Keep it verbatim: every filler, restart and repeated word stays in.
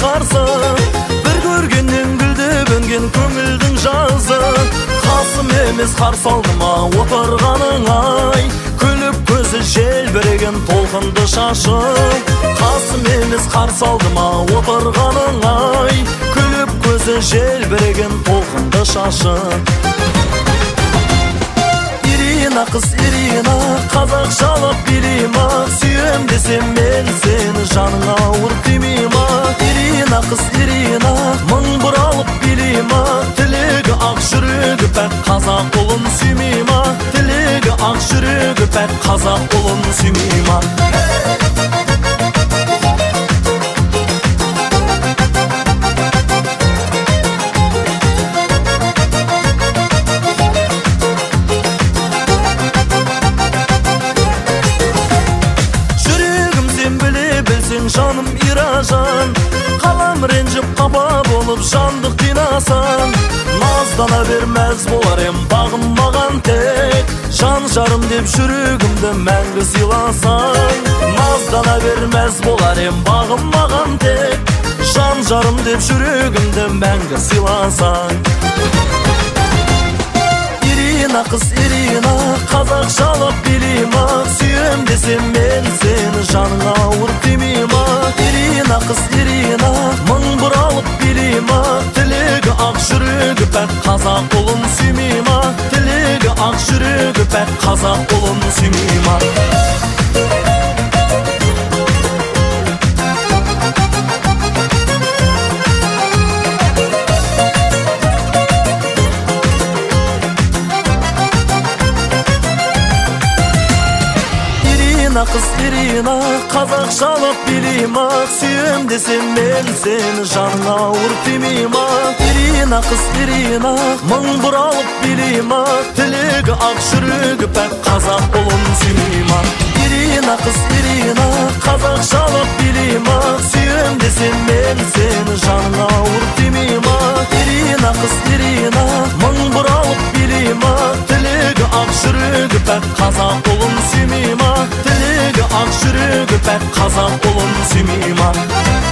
қарсы, бір көргеннен гүлдеп өнген көңілдің жазы. Қасым емес қарсы алдыма отырғаның ай, күліп көзі желбіреген толқынды шашы. Қасым емес қарсы алдыма отырғаның ай, күліп көзі желбіреген толқынды шашы. Ирина, қыз Ирина, қазақшалап билейма, сүйем десем мен сені, жаның ауыр тимейма. Ирина, қыз Ирина, мың бұралып билейма, тілегі ақ жүрегі пәк қазақ ұлын сүймейма. Тілегі ақ жүрегі пәк қазақ ұлын сүймейма. Жаным иражан, қалам ренжіп қапа болып жандық қинасан. Наздана бермәз болар ем бағым маған тек, жан жарым деп жүрегімді мәңгі сыйласаң. Наздана бермәз болар ем бағым маған тек, жан жарым деп жүрегімді мәңгі сыйласаң. Ирина, қыз Ирина, қазақшалап билейма, сүйем десем мен сені, жаның ауыр тимейма. Ирина, қыз Ирина, мың бұралып билейма, тілегі ақ жүрегі пәк қазақ ұлын сүймейма. Тілегі ақ жүрегі пәк қазақ ұлын сүймейма. Ирина, қыз Ирина, қазақшалап билейма, сүйем десем мен сені, жаның ауыр тимейма. Ирина, қыз Ирина, мың бұралып билейма, тілегі ақ жүрегі пәк қазақ ұлын сүймейма. Ирина, қыз Ирина, қазақшалап билейма, сүйем десем мен сені, жаның ауыр тимейма. Ирина, қыз Ирина, мың бұралып билейма, тілегі ақ жүрегі пәк қазақ ұлын сүймейма. Тілегі ақ жүрегі пәк қазақ ұлын сүймейма.